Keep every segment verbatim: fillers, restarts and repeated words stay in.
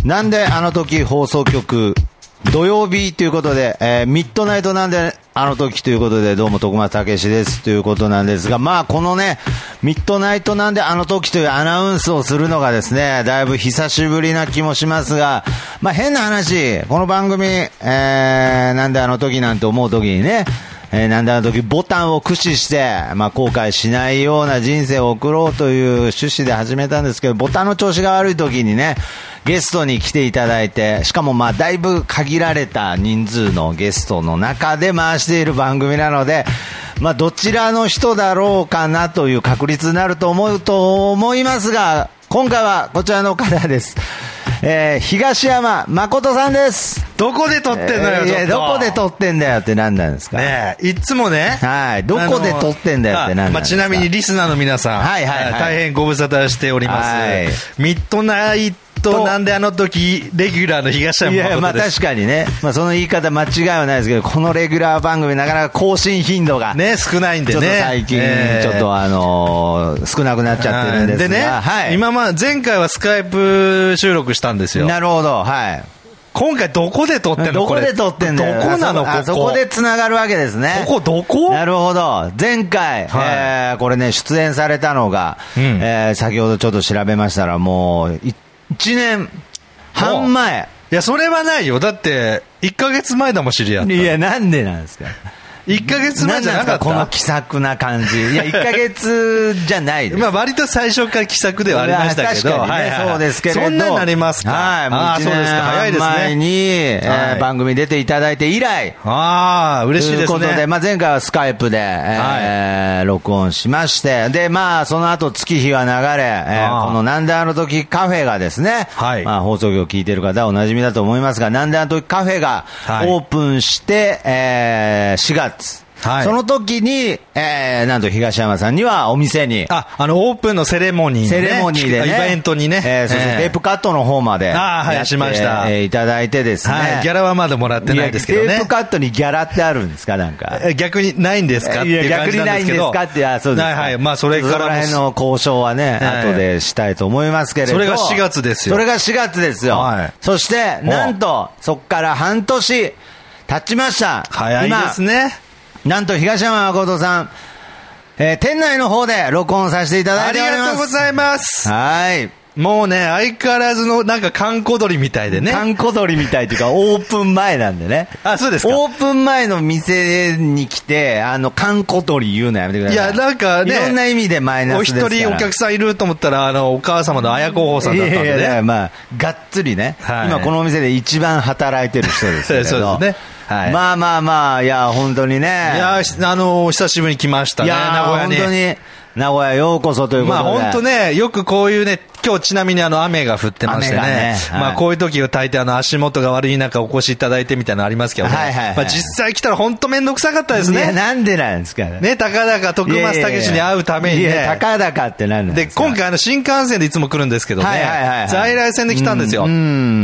なんであの時放送局土曜日ということで、えー、ミッドナイトなんであの時ということで、どうも徳松武史ですということなんですが、まあこのね、ミッドナイトなんであの時というアナウンスをするのがですね、だいぶ久しぶりな気もしますが、まあ変な話、この番組、えー、なんであの時なんて思う時にね、えー、なんであの時ボタンを駆使して、まあ後悔しないような人生を送ろうという趣旨で始めたんですけど、ボタンの調子が悪い時にね、ゲストに来ていただいて、しかもまあだいぶ限られた人数のゲストの中で回している番組なので、まあどちらの人だろうかなという確率になると思うと思いますが、今回はこちらの方です。えー、東山誠さんです。 どこで撮ってんのよ、 えー、 ちょっと。 いや、どこで撮ってんだよって何なんですかねえ、いつもね。 はい。どこで撮ってんだよって何なんですか。 まあ、ちなみにリスナーの皆さん。 はいはいはい。 大変ご無沙汰しております。はい。ミッドナイトなんであの時、レギュラーの東山誠です。 いや、まあ確かにね。まあその言い方間違いはないですけど、このレギュラー番組なかなか更新頻度が。 ね、少ないんでね。 ちょっと最近、ちょっとあのー、少なくなっちゃってるんですが。 でね、はい。今ま、前回はスカイプ収録したんですよ。 なるほど、はい。 今回どこで撮ってんの？ どこで撮ってんの？ どこなの？ここ。 あそこで繋がるわけですね。 ここどこ？ なるほど。前回、はい、えー、これね、出演されたのが、うん、えー、先ほどちょっと調べましたら、もう、いちねんはん前。 いや、それはないよ。だって、いっかげつまえだもん、知り合った。 いや、なんでなんですか。 いっかげつまえじゃなかったこの気さくな感じ。いや、いっかげつじゃないです。 まあ、割と最初から気さくではありましたけど。 確かにね、はいはい、そうですけれど。 そんなになりますか。 はい。もうああ、そうですか。早いですね。 前に、えーはい、番組出ていただいて以来。 ああ、嬉しいですね。 ということで、まあ、前回はスカイプで、えーはい、録音しまして、で、まあ、その後月日は流れ、えー、このなんであの時カフェがですね、はい、まあ、放送局を聞いている方はお馴染みだと思いますが、なんであの時カフェがオープンして、えー、しがつ。はい、その時に、えー、なんと東山さんにはお店に。 あ、あの、オープンのセレモニー、ね。 セレモニーでね。 イベントにね。 えー、そしてテープカットの方まで。 ああ、はい、しました。 えー、いただいてですね。はい、 ギャラはまだもらってないですけどね。 テープカットにギャラってあるんですか、なんか。 逆にないんですかっていう感じなんですけど。 逆にないんですかって、あ、そうです。 はいはい。まあ、それからも。そこら辺の交渉はね、はい、後でしたいと思いますけれど。 それがしがつですよ。 それがしがつですよ。はい。そして、なんと、そっから半年経ちました。 早いですね。 なんと東山誠さん、えー、店内の方で録音させていただいております。 ありがとうございます。 はい。 もうね、相変わらずのなんか観光鳥みたいでね。 観光鳥みたいというか、オープン前なんでね。 あ、そうですか。 オープン前の店に来て、あの、観光鳥言うのやめてください。 いや、なんかね。 いろんな意味でマイナスですから。 お一人お客さんいると思ったら、あの、お母様の綾候補さんだったんでね。いやいやいや、 まあ、がっつりね。はい、今このお店で一番働いてる人ですけど。 そうですね。はい、 まあまあまあ、いや、本当にね。 いや、あの、久しぶりに来ましたね、名古屋に。 本当に、名古屋ようこそということで。 まあ本当ね、よくこういうね、今日ちなみにあの雨が降ってましてね。ねはい、まあこういう時を大抵あの足元が悪い中お越しいただいてみたいなのありますけどね。はいはいはい、まあ実際来たら本当めんどくさかったですね。 いや、なんでなんですかね。 ね、高々徳松武史に会うためにね。 いや、高々って何なんですか。 で、今回あの新幹線でいつも来るんですけどね。はいはいはいはい、在来線で来たんですよ。うん。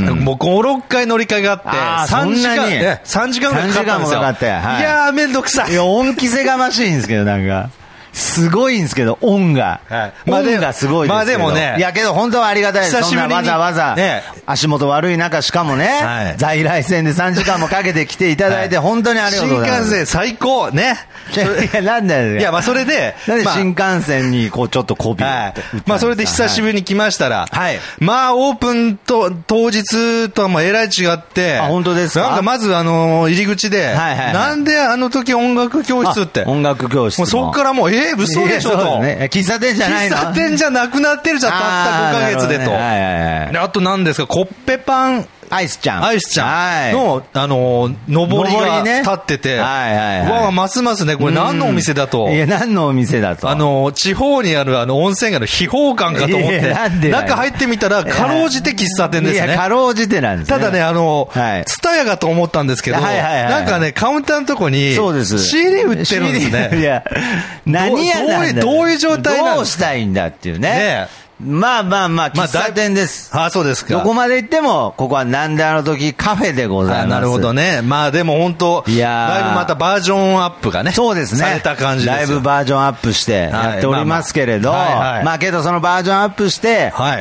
もうご、ろっかい乗り換えがあって、さんじかん、さんじかんぐらいかかったんですよ。さんじかんもかかって。はい、いやーめんどくさい。 いや、恩着せがましいんですけど、なんか。すごいんですけど、音が。はい。まあ、音がすごいですけど。まあでもね。いやけど本当はありがたいです。久しぶりに。そんなわざわざ、ね、足元悪い中、しかもね、はい、在来線でさんじかんもかけて来ていただいて、はい、本当にありがとうございます。 新幹線最高ね。 いや、なんだよ。 いや、まあそれで。 なんで新幹線にこうちょっとこび、はい、 まあそれで久しぶりに来ましたら、はい。まあオープンと、当日とはもうえらい違って、 あ、本当ですか。 なんかまずあの、入り口で、はいはいはい、なんであの時音楽教室って。 音楽教室。 もうそっからもう、えー、嘘でしょ。 ね、喫茶店じゃないの。 喫茶店じゃなくなってるじゃん、たったごかげつでと。ね、はいはいはい、であと何ですか、コッペパン。 アイスちゃん。 アイスちゃんの、はい、あの、上りが立ってて、ね、はいはいはい。わあ、ますますね、これ何のお店だと。 いや、何のお店だと。 あの、地方にあるあの、温泉街の秘宝館かと思って、なんで中入ってみたら、かろうじて喫茶店ですね。 いや、かろうじてなんですね。 ただね、あの、ツタヤかと思ったんですけど、はいはいはい、なんかね、カウンターのとこに、そうです。シーディー 売ってるんですね。いや、 何やなんだ。 どういう状態なの？ どうしたいんだっていうね。ねまあまあまあ、喫茶店です。 まあ、あ、そうですか。 どこまで行っても、ここはなんであの時カフェでございます。 なるほどね。まあでも本当、いやだいぶまたバージョンアップがね。 そうですね。 された感じですよ。 だいぶバージョンアップしてやっておりますけれど、はいまあ、まあ、まあけどそのバージョンアップして、はい。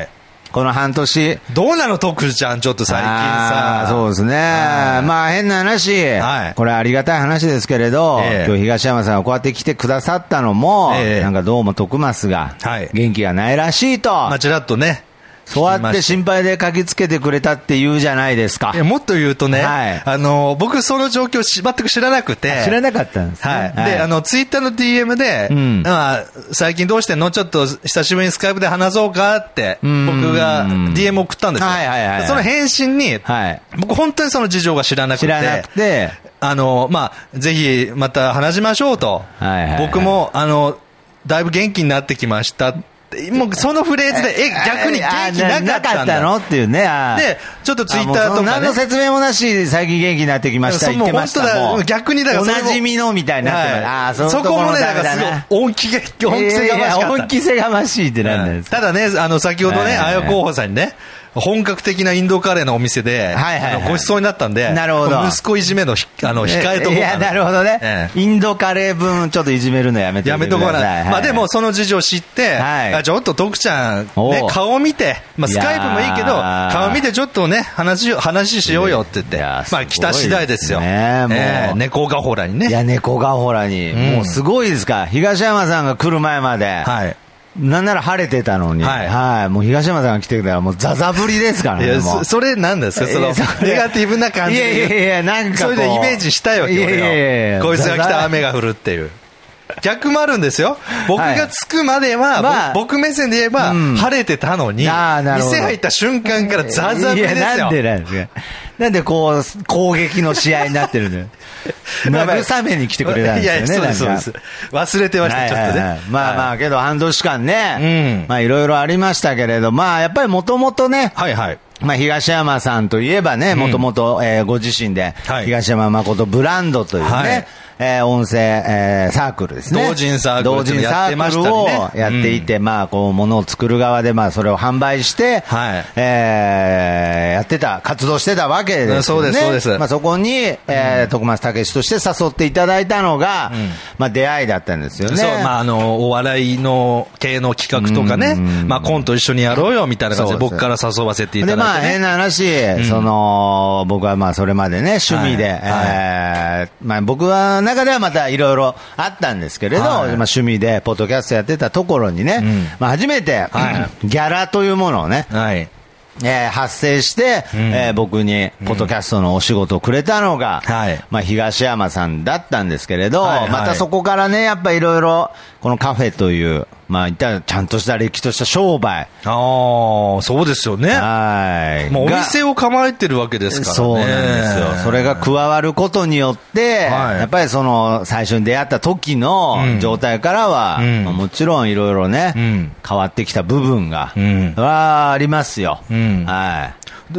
この半年。 どうなの、徳ちゃん、ちょっと最近さ。 そうですね。まあ変な話、はい、これありがたい話ですけれど、えー、今日東山さんがこうやって来てくださったのも、えー、なんかどうも徳増が元気がないらしいと。 まあちらっとね。 そうやって心配で駆けつけてくれたって言うじゃないですか。 もっと言うとね、はい、あの僕その状況全く知らなくて、 知らなかったんですね。 はい。はい、で、あのツイッターの ディーエム で、うん、まあ最近どうしてんの？ちょっと久しぶりにスカイプで話そうかって僕が ディーエム 送ったんですよ。はいはいはいはい、その返信に、はい、僕本当にその事情が知らなくて、知らなくて、あのまあぜひまた話しましょうと、はいはいはい、僕もあのだいぶ元気になってきました。もうそのフレーズで、え、逆に元気なかったんだのっていうね。 で、ちょっとツイッターとか、ね。 何の説明もなし、最近元気になってきました。言ってました。 もう逆にだから、 おなじみのみたいになってます。 ああ、そ, そこもね、だからすごい、恩気が、恩気せがましかった。 恩気せがましいってなんですか。 ただね、あの、先ほどね、あや候補さんにね、本格的なインドカレーのお店で、はいはいはい、ごちそうになったんで、なるほど。息子いじめの、あの、控えとこうかな。いや、 なるほどね、ええ。インドカレー分、ちょっといじめるのやめてください。 やめとこうな。はい、まあでも、その事情を知って、はい、あちょっと徳ちゃん、ね、顔見て、まあスカイプもいいけど、顔見てちょっとね、話、話しようよって言って、まあ来た次第ですよ。ね、もう、えー、猫がほらにね。 いや、猫がほらに、うん。もうすごいですか。東山さんが来る前まで。はい。なんなら晴れてたのに、はい、はい、もう東山さんが来てくれたらもうザザ降りですからね。 いや、そ, それなんですか、そのネガティブな感じで。 いやいやいや、なんかそれでイメージしたよ、俺は。こいつが来たら雨が降るっていう。逆もあるんですよ。僕が着くまでは、まあ、僕目線で言えば、うん、晴れてたのに、店入った瞬間からザザ降りですよ。いや、 なんでなんですか。なんでこう、攻撃の試合になってるのよ。慰めに来てくれたんですよね。いや、 そうです、そうです。忘れてました、ちょっとね。 まあまあ、けど半年間ね、うん、まあいろいろありましたけれど、まあやっぱりもともとね、はいはい。まあ東山さんといえばね、もともとご自身で、東山誠ブランドというね、はいえー、音声、えー、サークルですね。 同人サークル。 同人サークルをやっていて、うん、まあ、こう、ものを作る側で、まあ、それを販売して、はい。えー、やってた、活動してたわけですね。 そうです、そうです。 まあ、そこに、えー、徳松武史として誘っていただいたのが、うん、まあ、出会いだったんですよね。 そう、まあ、あの、お笑いの系の企画とかね、まあ、コント一緒にやろうよ、みたいな感じで、僕から誘わせていただいて、ね。で、まあ、 変な話、うん、その、僕はまあ、それまでね、趣味で、はい、えー、まあ、僕は、中ではまたいろいろあったんですけれど、はい、まあ趣味でポッドキャストやってたところにね、うん、まあ初めて、はい、ギャラというものをね、はいえー、発生して、うんえー、僕にポッドキャストのお仕事をくれたのが、うんはいまあ、東山さんだったんですけれど、はいはい、またそこからね、やっぱいろいろこのカフェという、まあ、いったちゃんとした歴史とした商売。 ああ、そうですよね。はい。もうお店を構えてるわけですからね。 そうなんですよ。それが加わることによって、はい、やっぱりその最初に出会った時の状態からは、うんまあ、もちろんいろいろね、うん、変わってきた部分が、うん、はありますよ。うん、はい。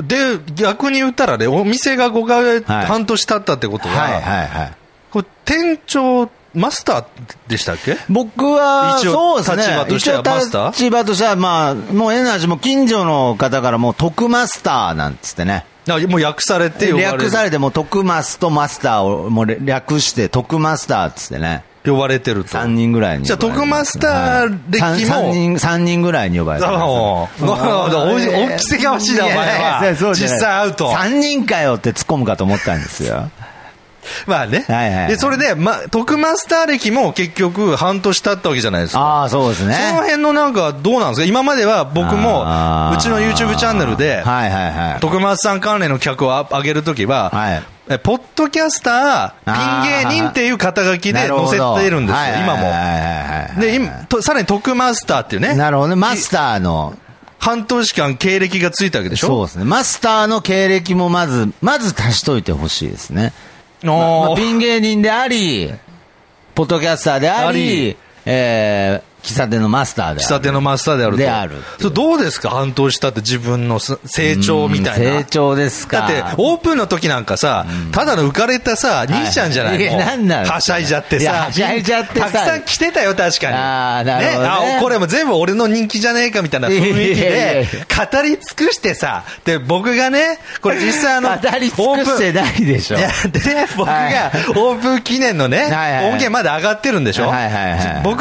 で、逆に言ったらね、お店がごかげつ、はい、半年経ったってことは、はいはいはい。これ店長、マスターでしたっけ？ 僕は、そうですね。 立場としてはマスター？ 立場としては、まあ、もう変な話、もう近所の方からもう徳マスターなんつってね。 あ、もう略されて呼ばれる。 略されて、もう徳マスとマスターをもう略して、徳マスターっつってね。 呼ばれてると。 さんにんぐらいに。 じゃあ、徳マスター歴も。はい、 さんにん、さんにんぐらいに呼ばれてる。なるほど。大きせがましいな、お前は。実際会うと。 さんにんかよって突っ込むかと思ったんですよ。 まあね。はいはいはい、で、それで、ま、徳マスター歴も結局半年経ったわけじゃないですか。 ああ、そうですね。 その辺のなんかどうなんですか？今までは僕も、うちの YouTube チャンネルで、はいはいはい、徳マスさん関連の企画を上げるときは、はい、ポッドキャスター、ピン芸人っていう肩書きで載せてるんですよ、今も。で、今、とさらに徳マスターっていうね。 なるほどね、マスターの。 半年間経歴がついたわけでしょ？ そうですね。マスターの経歴もまず、まず足しといてほしいですね。まあ、ピン芸人であり、ポッドキャスターであり、えー、喫茶店のマスターである。 喫茶店のマスターであると。 である。 それどうですか？半年経って自分の成長みたいな。 成長ですか。 だって、オープンの時なんかさ、ただの浮かれたさ、兄ちゃんじゃないの？いや、なんなの？はしゃいじゃってさ。 はしゃいじゃってさ。 たくさん来てたよ、確かに。 ああ、なるほど、ね。 ね。あ、これも全部俺の人気じゃねえかみたいな雰囲気で、語り尽くしてさ、で、僕がね、これ実際あの、 語り尽くしてないでしょ。 いや、でね、僕がオープン記念のね、音源まだ上がってるんでしょ？はいはいはい。僕の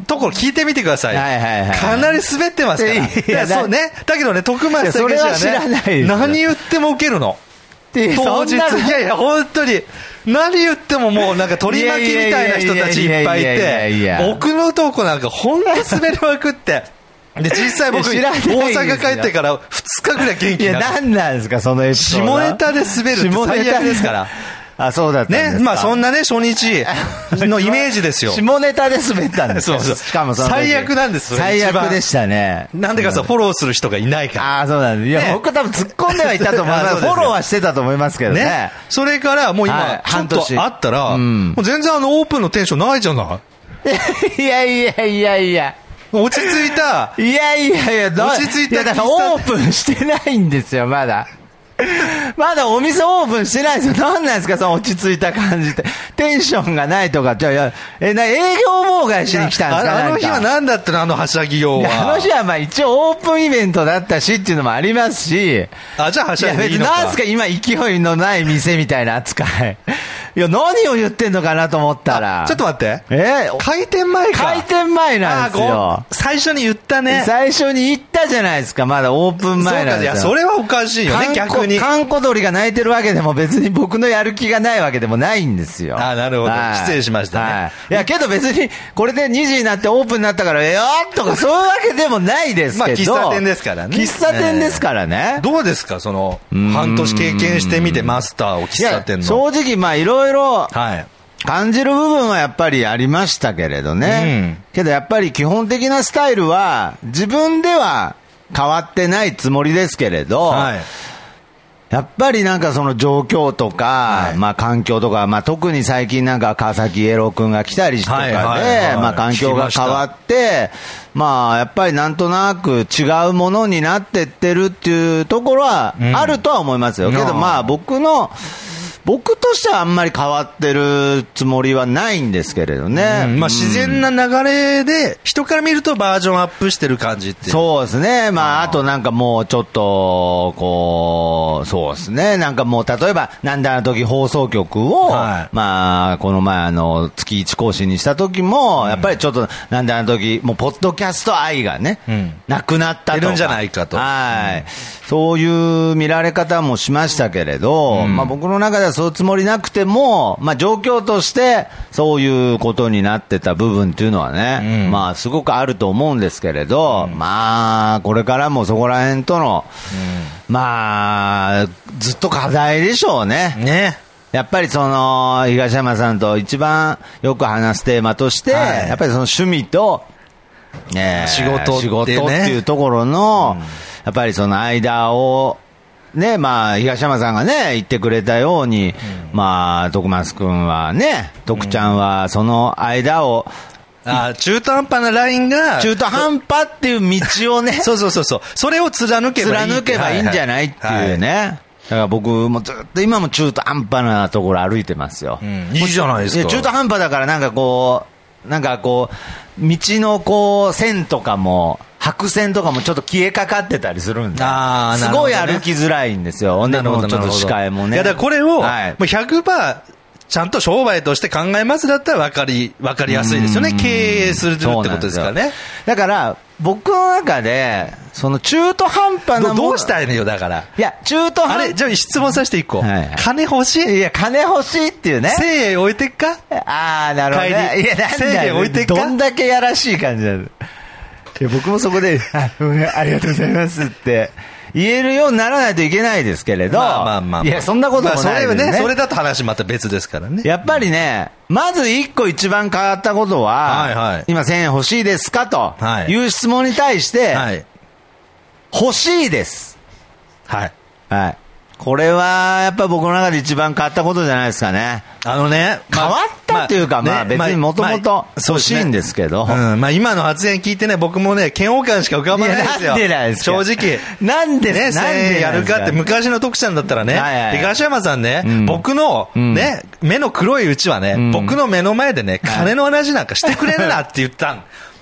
ところ聞いてみてください。 はいはいはい。 かなり滑ってますから。いや、そうね。だけどね、徳松武史はね、何言っても受けるの。当日。いやいや、本当に。何言ってももうなんか取り巻きみたいな人たちいっぱいいて、僕のとこなんか本当滑りまくって。で、実際僕、大阪帰ってからふつかぐらい元気になる。 いや、何なんですか、そのエピソード。 下ネタで滑るって最悪ですから。 あ、そうだったんですか。 ね、まあそんなね、初日のイメージですよ。 下ネタで滑ったんですそうそう。 しかもその最悪なんですよ。 最悪でしたね。 なんでかさ、フォローする人がいないから。 ああ、そうなんです。いや、僕多分突っ込んではいたと思います。フォローはしてたと思いますけどね。 それからもう今、半年あったら、もう全然あのオープンのテンションないじゃない。 いやいやいやいや。 落ち着いた。 いやいやいや、 落ち着いた。 いや、だからオープンしてないんですよ、まだ。まだお店オープンしてないですよ。何なんですか、その落ち着いた感じって。テンションがないとか、じゃあ、え、な、営業妨害しに来たんですか。 あの日は何だったの、あのはしゃぎようは。 あの日はまあ一応オープンイベントだったしっていうのもありますし。 あ、じゃあはしゃぎでいいのか。 いや、別に何すか、今勢いのない店みたいな扱い。いや、何を言ってんのかなと思ったら。 ちょっと待って。 え開店前か。 開店前なんですよ。 最初に言ったね。 最初に言ったじゃないですか、まだオープン前なんですよ。 そうか、いや、それはおかしいよね、逆に。 かんこ鳥が鳴いてるわけでも別に僕のやる気がないわけでもないんですよ。 あ、なるほど。失礼しましたね。 はい。いや、けど別に、これでにじになってオープンになったから、えよーとかそういうわけでもないですけど。 まあ、喫茶店ですからね。 喫茶店ですからね。 どうですか、その、半年経験してみて、マスターを喫茶店の。 正直、まあ、いろいろ、 はい。 感じる部分はやっぱりありましたけれどね。うん、けどやっぱり基本的なスタイルは自分では変わってないつもりですけれど、はい、やっぱりなんかその状況とか、はい、まあ環境とか、まあ特に最近なんか川崎イエロー君が来たりとかで、まあ環境が変わって、まあやっぱりなんとなく違うものになってってるっていうところはあるとは思いますよ。うん、けどまあ僕の、僕としてはあんまり変わってるつもりはないんですけれどね。 うん、まあ自然な流れで、人から見るとバージョンアップしてる感じっていう。 そうですね。まあ、あとなんかもうちょっと、こう、そうですね。なんかもう、例えば、なんであの時放送局を、はい、まあ、この前あの、月一更新にした時も、うん、やっぱりちょっと、なんであの時、もう、ポッドキャスト愛がね、うん、なくなったとか。 いるんじゃないかと。 はい、うん。そういう見られ方もしましたけれど、うん、まあ僕の中ではそういうつもりなくても、まあ状況としてそういうことになってた部分っていうのはね、うん、まあすごくあると思うんですけれど、うん、まあこれからもそこら辺との、うん、まあずっと課題でしょうね。 ね。 やっぱりその東山さんと一番よく話すテーマとして、はい、やっぱりその趣味と、えー、 仕事って、ね、 仕事っていうところの、うん、やっぱりその間を、ね、まあ、東山さんがね、言ってくれたように、うん、まあ、徳松くんはね、徳ちゃんはその間を、 うん、あ中途半端なラインが、 中途半端っていう道をね、 そうそうそうそう、それを貫けばいい。 貫けばいいんじゃないっていうね。はいはい、だから僕もずっと今も中途半端なところ歩いてますよ。 うん、いいじゃないですか。 中途半端だからなんかこう、なんかこう、道のこう、線とかも、白線とかもちょっと消えかかってたりするんで、あ、すごい歩きづらいんですよ。でもちょっと視界もね。 いやだからこれを、はい、もう ひゃくパーセント ちゃんと商売として考えますだったら分かり、分かりやすいですよね。経営するってことですからね。 だから、僕の中で、その中途半端なもの。 どうしたいのよ、だから。 いや、中途半端。 あれ、じゃあ質問させていこう。はいはい、金欲しい？ いや、金欲しいっていうね。 せいえん置いてっか？ ああ、なるほど、ね。いや、なんだよ。せいえん置いてっか？どんだけやらしい感じなの。いや、僕もそこで、あ、ありがとうございますって。言えるようにならないといけないですけれど。まあまあまあ。いや、そんなこともないですね。まあ、それはね、 それだと話また別ですからね。 やっぱりね、まず一個一番変わったことは、はいはい、今せんえん欲しいですかという質問に対して、はい、欲しいです。 はい。 はい。これは、やっぱ僕の中で一番変わったことじゃないですかね。 あのね、 まあ、変わったっていうか、まあ、まあ、別にもともと欲しいんですけど。 まあまあ、うん。まあ今の発言聞いてね、僕もね、嫌悪感しか浮かばないですよ。 なんでなんですか。 正直。 なんでね、せんえんやるかって昔の徳ちゃんだったらね、はいはい、東山さんね、うん、僕のね、うん、目の黒いうちはね、うん、僕の目の前でね、金の話なんかしてくれるなって言ったん。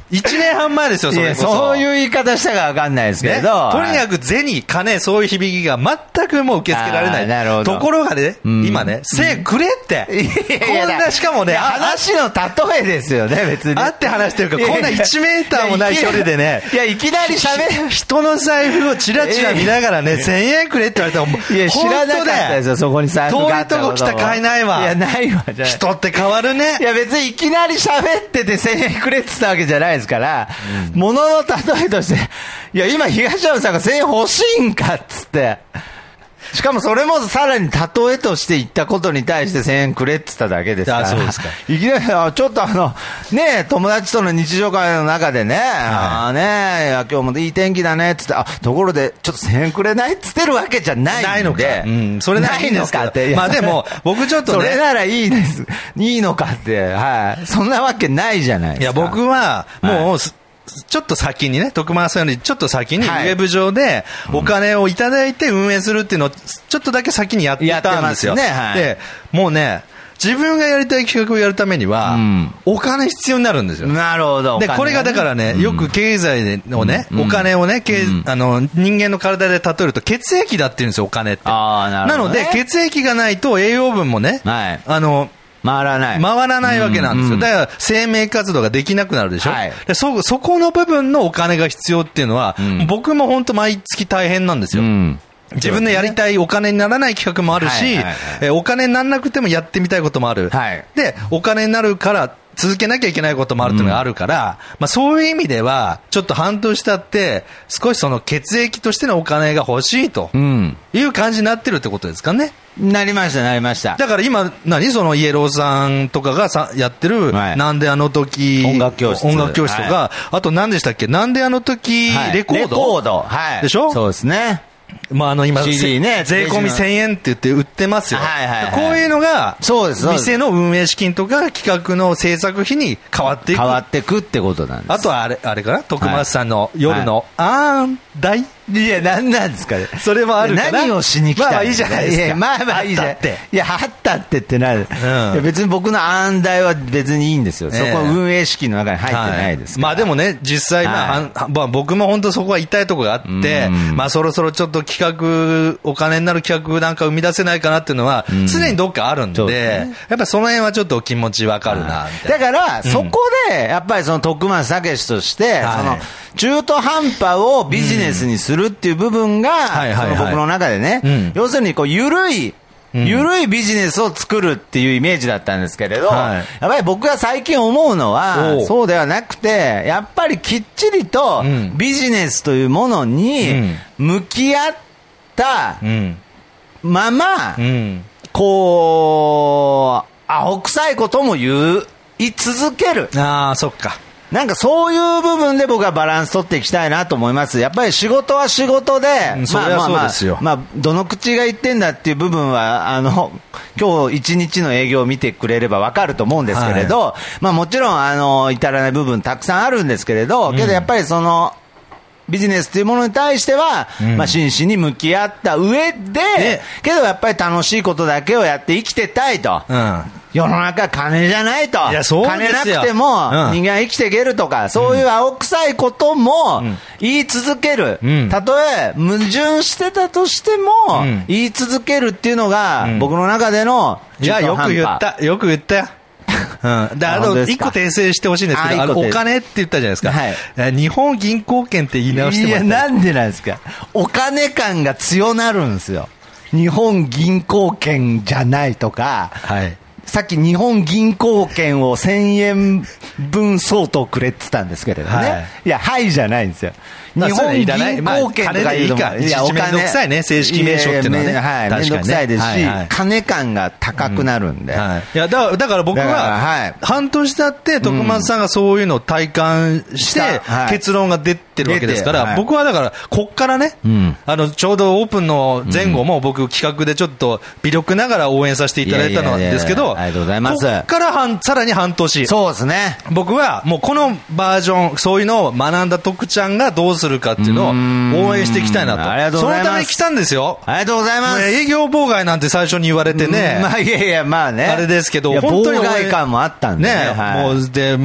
いちねんはん前ですよ、それこそ。 そういう言い方したかわかんないですけど、 ね、とにかく銭、金、そういう響きが全くもう受け付けられない。 なるほど。 ところがね、うん、今ね、せいくれって。うん、こんな、しかもね、 話の例えですよね、別に。 あって話してるから、こんないちメーターもない距離でね。 いや、いきなり喋る。 人の財布をチラチラ見ながらね、せんえんくれって言われても、 いや、知らなかったですよ、そこに財布があったこと。 遠いとこ来た甲斐ないわ。 いや、ないわ、じゃ人って変わるね。 いや、別にいきなり喋っててせんえんくれって言ったわけじゃないですから、ものの例えとして、いや、今、東山さんがせんえん欲しいんかっつって、しかもそれもさらに例えとして言ったことに対してせんえんくれって言っただけですから、 あ、そうですか。 いきなり、ちょっとあの、ね、友達との日常会の中でね、はい、ああね、いや今日もいい天気だねって言って、あ、ところで、ちょっとせんえんくれないって言ってるわけじゃないんで。 ないのか。うん、それないのかって。 まあでも、僕ちょっとね。 それならいいです。いいのかって、はい。そんなわけないじゃないですか。 いや、僕は、もう、はい、ちょっと先にね、徳間さんよりちょっと先にウェブ上でお金をいただいて運営するっていうのをちょっとだけ先にやってたんですよ。 やってますね、はい、 で、もうね、自分がやりたい企画をやるためには、うん、お金必要になるんですよ。 なるほど。 で、これがだからね、うん、よく経済のね、うん、お金をね、うん、あの、人間の体で例えると血液だって言うんですよ、お金って。 あ、なるほどね、 なので、血液がないと栄養分もね、はい、あの、 回らない。 回らないわけなんですよ。だから生命活動ができなくなるでしょ。はい、でそ、そこの部分のお金が必要っていうのは、うん、僕も本当毎月大変なんですよ。うん、自分でやりたいお金にならない企画もあるし、はいはいはい、えお金にならなくてもやってみたいこともある。はい、で、お金になるから続けなきゃいけないこともあるっていうのがあるから、うん、まあそういう意味では、ちょっと半年経って、少しその血液としてのお金が欲しいという感じになってるってことですかね。 なりました、なりました。 だから今、何そのイエローさんとかがさやってる、はい、なんであの時、 音楽教室。 音楽教室とか、はい、あと何でしたっけ、なんであの時、はい、レコード。 レコード。はい。 でしょ。 そうですね。 まああの今、 シーディー ね、 税込みせんえんって言って売ってますよ。 はいはいはい、 こういうのが、 そうです。 店の運営資金とか企画の制作費に変わっていく。 変わっていくってことなんです。 あとはあれ、あれかな、徳松さんの夜の、はい、あーん、大いや、なんなんですかね。 それもあるから。 何をしに来たんまあいいじゃないですか。 まあまあいいじゃん。いや、あったってってなる。うん、いや別に僕の案題は別にいいんですよ。そこは運営資金の中に入ってないですから、 はい、まあでもね、実際、まあ、はい、まあ僕も本当そこは痛いところがあって、まあそろそろちょっと企画、お金になる企画なんか生み出せないかなっていうのは、常にどっかあるんで、ね、やっぱその辺はちょっと気持ちわかるな、みたいな。 だから、そこで、やっぱりその徳松武史として、はい、その、中途半端をビジネスにするっていう部分が、僕の中でね、うん、要するにこう緩い、緩いビジネスを作るっていうイメージだったんですけれど、はい、やっぱり僕が最近思うのは、そうではなくて、やっぱりきっちりとビジネスというものに向き合ったまま、こう、アホ臭いことも言い続ける。 ああ、そっか。 なんかそういう部分で僕はバランス取っていきたいなと思います。やっぱり仕事は仕事で、 うん、それはそうですよ。 まあまあ、まあ、どの口が言ってんだっていう部分は、あの、今日一日の営業を見てくれればわかると思うんですけれど、はい、まあもちろん、あの、至らない部分たくさんあるんですけれど、けどやっぱりその、ビジネスというものに対しては、うん、まあ真摯に向き合った上で、けどやっぱり楽しいことだけをやって生きてたいと。うん、世の中金じゃないと。 いや、そうですよ。 金なくても人間は生きていけるとか、うん、そういう青臭いことも言い続ける。うん、たとえ矛盾してたとしても、言い続けるっていうのが、うん、僕の中での中途半端。いや、よく言った。よく言ったよ。うん、であの一個訂正してほしいんですけど、あのお金って言ったじゃないですか、はい、日本銀行券って言い直してもらって。 いや、なんでなんですか。お金感が強なるんですよ。日本銀行券じゃないとか、はい、さっき日本銀行券をせんえんぶん相当くれって言ったんですけれどね、はい、いや、はいじゃないんですよ。日本銀行券とかいうのも、 まあ、いや、お金めんどくさいね、正式名称っていうのはね、 はい、めんどくさいですし、はいはい、金感が高くなるんで、うん、はい、 いやだから、だから僕は半年経って徳松さんがそういうのを体感して結論が出てるわけですから、はい、僕はだからこっからね、うん、あのちょうどオープンの前後も僕企画でちょっと微力ながら応援させていただいたのですけど、 ありがとうございます。 こっから半さらに半年、 そうですね、 僕はもうこのバージョン、そういうのを学んだ徳ちゃんがどうするかっていうのを応援していきたいなと。 ありがとうございます。 そのために来たんですよ。 ありがとうございます。 営業妨害なんて最初に言われてね、 まあいやいや、まあね、 あれですけど、 本当に妨害感もあったんでね、 ね、はい、もうでもう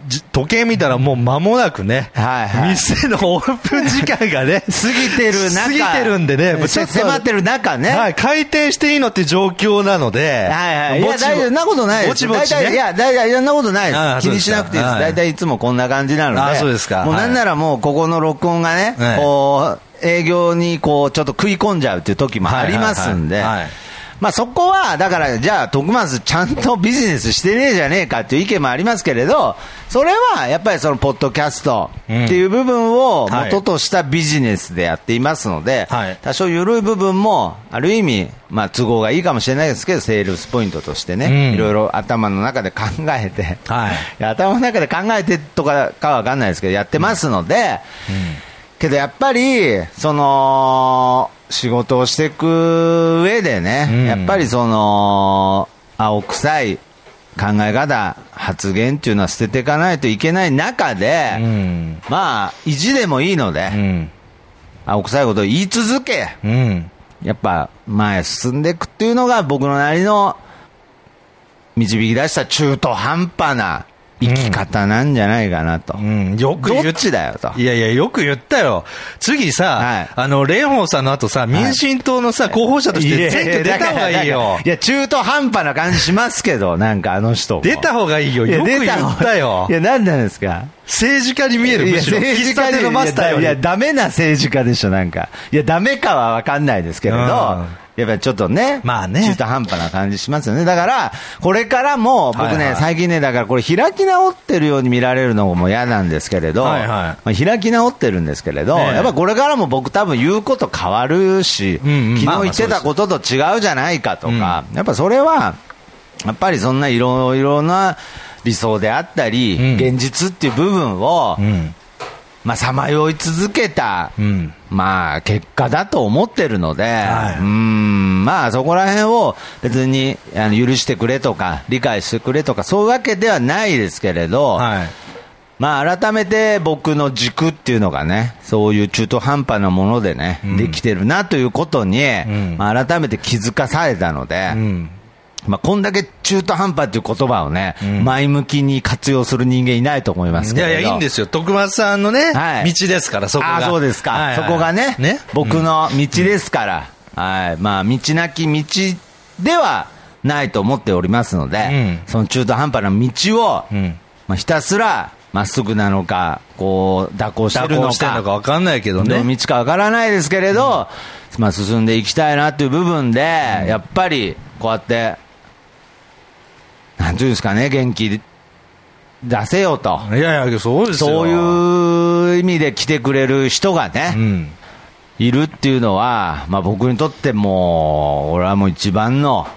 時計見たらもう間もなくね、はいはい、店のオープン時間がね、 過ぎてる中、 過ぎてるんでね、 ちょっと迫ってる中ね、 はい、開店していいのって状況なので、 はいはい、いや、大体、そんなことないです。ぼちぼちね、いや、大体、そんなことないです。気にしなくていいです。大体いつもこんな感じなので、 あ、そうですか。 もうなんならもう、ここの録音がね、はい、こう、営業にこう、ちょっと食い込んじゃうっていう時もありますんで、まあそこは、だから、じゃあ、徳松ちゃんとビジネスしてねえじゃねえかっていう意見もありますけれど、それはやっぱりそのポッドキャストっていう部分を元としたビジネスでやっていますので、はい、多少緩い部分も、ある意味、まあ都合がいいかもしれないですけど、セールスポイントとしてね、うん、いろいろ頭の中で考えて、はい、いや頭の中で考えてとかかはわかんないですけど、やってますので、うんうん、けどやっぱり、その、仕事をしていく上でね、うん、やっぱりその青臭い考え方、発言っていうのは捨てていかないといけない中で、うん、まあ意地でもいいので、うん、青臭いことを言い続け、うん、やっぱ前へ進んでいくっていうのが僕のなりの導き出した中途半端な生き方なんじゃないかなと。うん、よく言っどっちだよと。 いやいや、よく言ったよ。次さ、はい、あの、蓮舫さんの後さ、民進党のさ、はい、候補者として選挙出た方がいいよ。 いや、中途半端な感じしますけど、なんかあの人。 出た方がいいよ。よく言ったよ。 いや、なんなんですか。 政治家に見える、むしろ。 喫茶店のマスターより。いや、ダメな政治家でしょ、なんか。いや、ダメかはわかんないですけれど、やっぱりちょっとね、まあね、中途半端な感じしますよね。だから、これからも、僕ね、はいはい、最近ね、だからこれ開き直ってるように見られるのも嫌なんですけれど、はいはい、まあ、開き直ってるんですけれど、ね、やっぱこれからも僕多分言うこと変わるし、うんうん、昨日言ってたことと違うじゃないかとか、まあ、やっぱそれは、やっぱりそんないろいろな理想であったり、うん、現実っていう部分を、うんまあ、さまよい続けた、うん、まあ、結果だと思ってるので、はい、うーん、まあ、そこら辺を別にあの許してくれとか、理解してくれとか、そういうわけではないですけれど、はい、まあ、改めて僕の軸っていうのがね、そういう中途半端なものでね、うん、できてるなということに、うんまあ、改めて気づかされたので、うんまあ、こんだけ中途半端という言葉をね、うん、前向きに活用する人間いないと思いますけど。 いやいや、いいんですよ。徳松さんのね、はい、道ですから、そこが。 あ、そうですか。はいはい、そこがね、ね僕の道ですから、うん、はい。まあ、道なき道ではないと思っておりますので、うん、その中途半端な道を、うんまあ、ひたすら、まっすぐなのか、こう、蛇行してるのか。 蛇行してるのか分かんないけどね。 どの道か分からないですけれど、うん、まあ、進んでいきたいなっていう部分で、うん、やっぱり、こうやって、なんていうんですかね、元気出せよと。 いやいや、そうですよ。 そういう意味で来てくれる人がね、うん、いるっていうのは、まあ僕にとっても、俺はもう一番の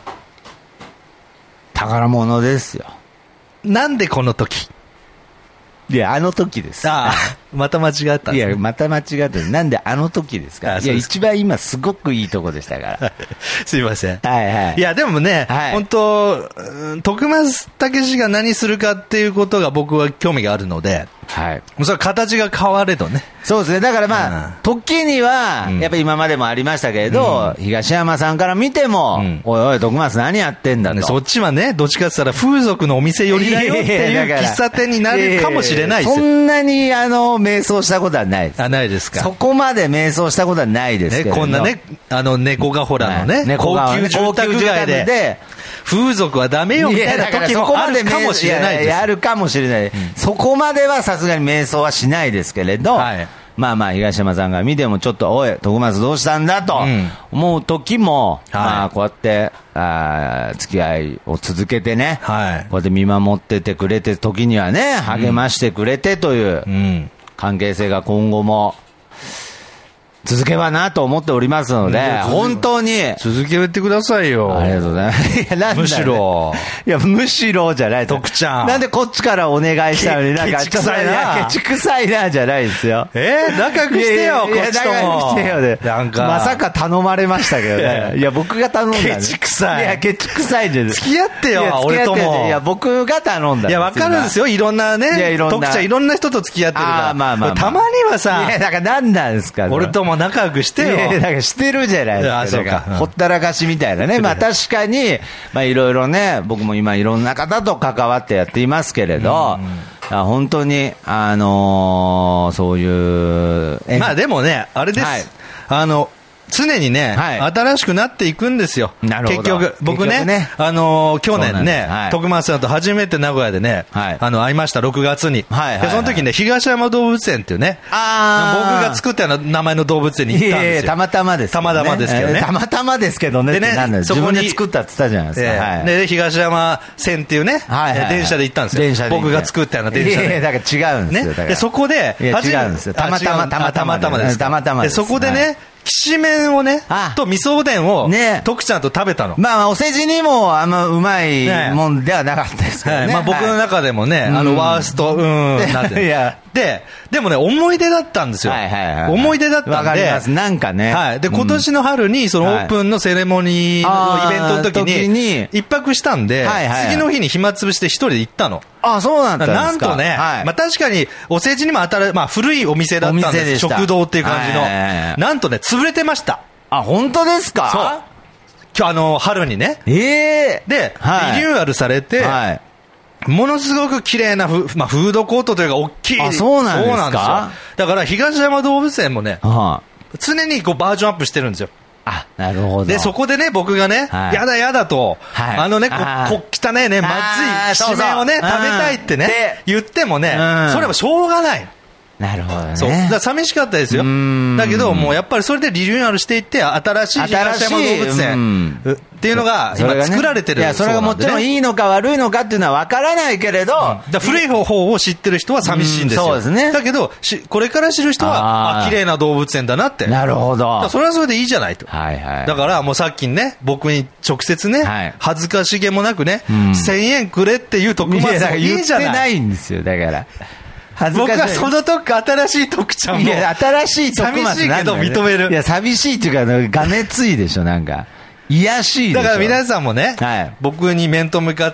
宝物ですよ。 なんでこの時？ いや、あの時です。 ああ、また間違ったんです、ね。 いや、また間違った。なんであの時ですか。いや、一番今すごくいいとこでしたから。 すいません。 はいはい。 いや、でもね、はい、本当、徳松武史が何するかっていうことが僕は興味があるので、はい。それは形が変われどね。 そうですね。だからまあ、うん、時には、やっぱり今までもありましたけれど、うん、東山さんから見ても、うん、おいおい、徳松何やってんだと。 そっちはね、どっちかって言ったら風俗のお店寄りだよっていう喫茶店になるかもしれないですよ。 そんなに、あの、迷走したことはないです。 あ、ないですか。 そこまで迷走したことはないですけど、 ね、こんなね、あの、猫がほらのね、はい、高級住宅街で、風俗はダメよみたいな時もあるかもしれないです。 あるかもしれない。うん、そこまではさすがに迷走はしないですけれど、はい、まあまあ東山さんが見てもちょっとおい徳松どうしたんだと思う時も、うん、まあこうやってあ付き合いを続けてね、はい、こうやって見守っててくれて時にはね励ましてくれてという関係性が今後も続けばなと思っておりますので、本当に。 続けてくださいよ。 ありがとうございます。いや、なんだ、ね、 むしろ。 いや、むしろじゃない。 徳ちゃん。 なんでこっちからお願いしたのに、なんか、 ケチくさいな。 ケチくさいな、じゃないですよ。 えー、仲良くしてよ、こっちとも。 仲良くしてよね。なんか。まさか頼まれましたけどね。いや、僕が頼んだ、ね。 ケチくさい。 いや、ケチくさいじゃない。 付き合ってよ、俺とも。 いや、僕が頼んだ。 いや、わかるんですよ。いろんなね。いや、いろんな。徳ちゃんいろんな人と付き合ってるから。あ、まあまあ。たまにはさ。 いや、だから何なんですか。 俺とも仲良くしてよ。 いや、だからしてるじゃないですか。そうか。ほったらかしみたいなね。まあ確かに、まあいろいろね、僕も今いろんな方と関わってやっていますけれど、 本当に、あのー、そういう。 まあでもね、あれです。はい、あの、常にね、はい、新しくなっていくんですよ。 なるほど。 結局、僕ね、ねあのー、去年ね、はい、徳松さんと初めて名古屋でね、はい、あの、会いました、ろくがつに。はいはいはい、で、その時ね、東山動物園っていうね、あ僕が作ったような名前の動物園に行ったんですよ。いやいやたまたまですけどね。 たまたまですけどね。 えー、たまたまですけどね。でね、そこに自分で作ったって言ったじゃないですか。えーはい、 で、東山線っていうね、はいはいはい、電車で行ったんですよ。電車で僕が作ったような電車で。 いやいや、だから違うんですよ。ね、 で、そこで、 いや違うんですよ。たまたま、たまたま。 たまたまです。 たまたまです。 で、そこでね、きしめんをね、と味噌おでんを、ね、徳ちゃんと食べたの。 まあ、お世辞にもあんまうまいもんではなかったですけどね。 ねまあ、僕の中でもね、はい、あの、ワースト、うーん、なんて。いやで、でもね、思い出だったんですよ。はいはいはい、思い出だったんで。 わかります。なんかね。 はい。で、今年の春に、そのオープンのセレモニーのイベントの時に、に一泊したんで、はいはいはい、次の日に暇つぶして一人で行ったの。 あ、そうなんだったんですか。 なんとね、はい、まあ確かに、お世辞にも当たる、まあ古いお店だったんです。食堂っていう感じの、はいはいはい。なんとね、潰れてました。 あ、本当ですか。 そう。今日あの、春にね。 ええー。で、はい、リニューアルされて、はいものすごく綺麗なフ、まあ、フードコートというか大きい。 あ、そうなんですか。そうなんですよ。 だから東山動物園もね、はあ、常にこうバージョンアップしてるんですよ。 あ、なるほど。 で、そこでね、僕がね、はい、やだやだと、はい、あのね、こ、こ汚ねえね、まずいきしめんをね、食べたいってね、言ってもね、それはしょうがない。 なるほどね。 そう。だから寂しかったですよ。だけど、もうやっぱりそれでリニューアルしていって、新しい東山動物園っていうのが今作られてる。 いや、それがもちろんいいのか悪いのかっていうのは分からないけれど、 うん、だ古い方を知ってる人は寂しいんですよ。そうですね。だけど、これから知る人は、あ、綺麗な動物園だなって。 なるほど。 それはそれでいいじゃないと。 はいはい。 だからもうさっきね、僕に直接ね、はい、恥ずかしげもなくね、うん、せんえんくれっていう特番いいじゃない。 言ってないんですよ、だから。 僕はその時新しい徳ちゃんも。 いや、新しい徳寂しいけど認める。 いや、寂しいっていうか、がめついでしょ、なんか。癒やしいでしょ。 だから皆さんもね、はい、僕に面と向かって、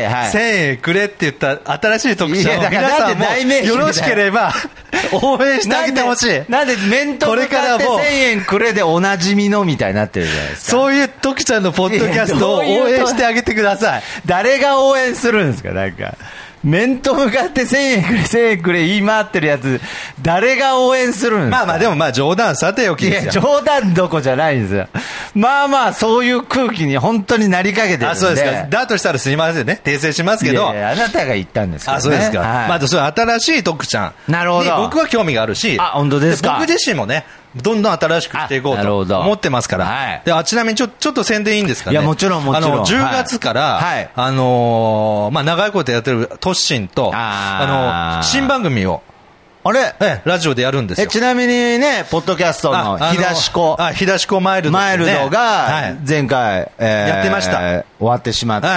はい、せんえんくれって言った新しい徳ちゃんを皆さんもよろしければ応援してあげてほしい。 なんで面と向かってせんえんくれでおなじみのみたいになってるじゃないですか。 そういう徳ちゃんのポッドキャストを応援してあげてください。 誰が応援するんですか、なんか。面と向かってせんえんくれ、せんえんくれ言い回ってるやつ、誰が応援するんですか。 まあまあ、でもまあ冗談さておきですよ。 いや、冗談どこじゃないんですよ。まあまあ、そういう空気に本当になりかけてるんで。あ、 そうですか。だとしたらすいませんね。訂正しますけど。 いやいや、あなたが言ったんですけどね。 あ、そうですか。はい、まあ、それ新しい徳ちゃん。 なるほど。 僕は興味があるし。 あ、本当ですか。 僕自身もね、どんどん新しくしていこうと思ってますから。はい、で、あ、ちなみにちょ、ちょっと宣伝いいんですかね。 いや、もちろんもちろん。 あの、じゅうがつから、はい、あのー、まあ、長いことやってるトッシンと、あのー、新番組を、 あれええ、ラジオでやるんですよ。 え、ちなみにね、ポッドキャストの、ひだしこ。 あ、ひだしこマイルド、 ね。マイルドが、前回、はい、えー、 やってました。 終わってしまって。 はい、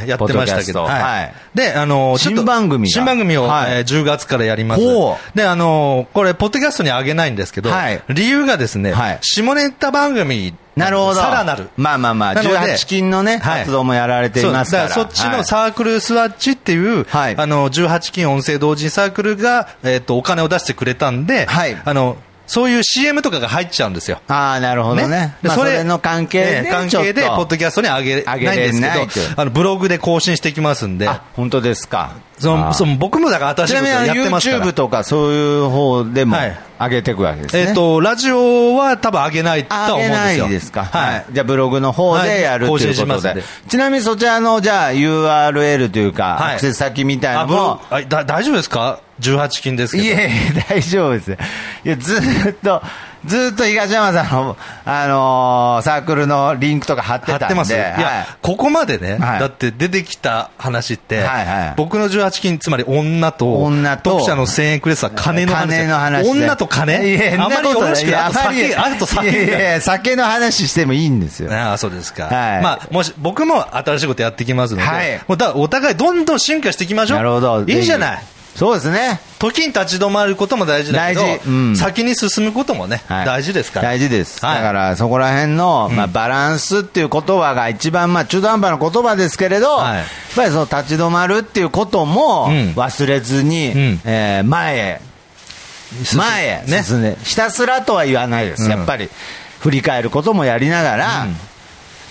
やってましたけど。はい。で、あのー、 新番組新番組を、はい、えー、じゅうがつからやります。で、あのー、これ、ポッドキャストに上げないんですけど、はい、理由がですね、はい、下ネタ番組、 なるほど。 さらなる。 まあまあまあ、じゅうはちきんのね、活動もやられていますから。 そっちのサークルスワッチっていう、はい、あの、じゅうはちきん音声同時サークルが、えっと、お金を出してくれたんで、はい、あの、そういう シーエム とかが入っちゃうんですよ。 ああ、なるほどね。ねで、 まあ、それの関係で、 ね、関係で、ポッドキャストに上げないんですけど、あの、ブログで更新していきますんで。あ、 本当ですか。 その、その僕もだから新しいことやってますから。 YouTube とかそういう方でも、上げていくわけですね。 えっと、ラジオは多分上げないと思うんですよ。 上げないですか。はい。じゃあ、ブログの方でやるということで。ちなみにそちらの、じゃあ、ユーアールエル というか、アクセス先みたいなのも。 大丈夫ですかじゅうはちきんですけど。 いえいえ、大丈夫です。いや、ずーっと、ずーっと東山さんの、あのー、サークルのリンクとか貼ってたんで。貼ってます。いや、 はい、ここまでね、はい、だって出てきた話って、はいはい、僕のじゅうはちきん、つまり女と、 女と、 読者のせんえんくれさ、金の話。 金の話。 女と金いや、 あんまりよろしくない。あと酒、あと酒。 いやいや、酒の話してもいいんですよ。 ああ、そうですか。はい。まあ、もし、僕も新しいことやってきますので、はい。もうだお互いどんどん進化していきましょう。 なるほど。 いいじゃない。 そうですね。 時に立ち止まることも大事だけど、大事、うん、先に進むこともね、はい、大事ですから。 大事です。はい、だから、そこら辺の、まあ、バランスっていう言葉が一番、まあ、中途半端な言葉ですけれど、はい、やっぱりその立ち止まるっていうことも忘れずに、うん、えー、前へ、前へ、ね、進んで、ひたすらとは言わないです。うん、やっぱり、振り返ることもやりながら、うん、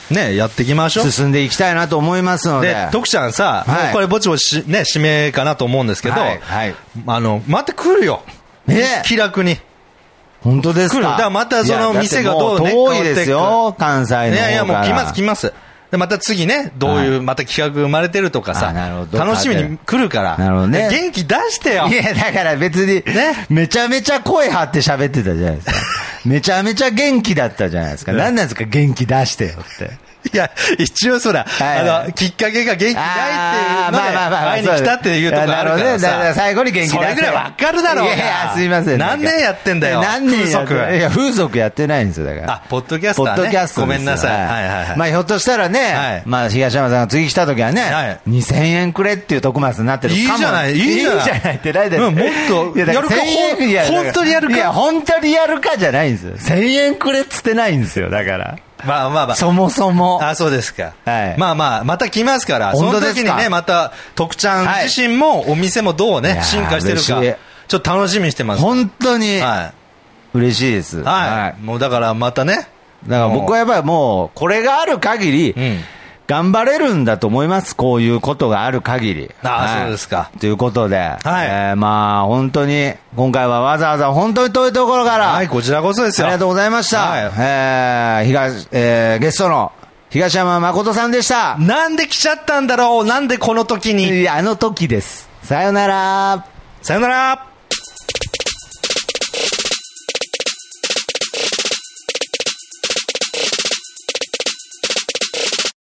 ね、やっていきましょう。 進んでいきたいなと思いますので。 で、徳ちゃんさ、 はい、 もうこれぼちぼちね、締めかなと思うんですけど、はいはい、あの、また来るよ。 ね、 気楽に。 本当ですか。 来る。だからまたその店がどうね、 遠いですよ、関西の方から。 いやいや、もう来ます、来ます。で、また次ね、どういう、また企画生まれてるとかさ、楽しみに来るから。 なるほどね。 元気出してよ。 いや、だから別に、ね、めちゃめちゃ声張って喋ってたじゃないですか。めちゃめちゃ元気だったじゃないですか。何なんですか、元気出してよって。 いや、一応そら、はいはい、あの、きっかけが元気ないっていうので、前に来たっていうところあるからさ。 なるほどね。だから最後に元気出して。 それぐらいわかるだろうが。 いやいや、すいません。 何年やってんだよ。 何年やってんだよ。いや、風俗やってないんですよ、だから。 あ、ポッドキャスターね。 ポッドキャスト。 ごめんなさい。はいはいはい。 まあ、ひょっとしたらね、はい、まあ、東山さんが次来た時はね、はい、にせんえんくれっていう徳松になってるかも。 いいじゃない、いいじゃない。 いいじゃないってないです。 もっと、やるか、本当にやるか。 いや、本当にやるかじゃないんですよ。せんえんくれっつってないんですよ、だから。 まあまあまあ。 そもそも。 あ、そうですか。 はい。 まあまあ、また来ますから、その時にね、また、徳ちゃん自身もお店もどうね、進化してるか、ちょっと楽しみにしてます。 本当に、嬉しいです。 はい。もうだからまたね。 だから僕はやっぱりもう、これがある限り、頑張れるんだと思います。こういうことがある限り。 ああ、そうですか。 ということで、 はい。 えー、まあ、本当に、今回はわざわざ本当に遠いところから、 はい、こちらこそですよ。 ありがとうございました。はい。えー、東、えー、ゲストの、東山誠さんでした。 なんで来ちゃったんだろう、なんでこの時に。 いや、あの時です。さよなら。 さよなら。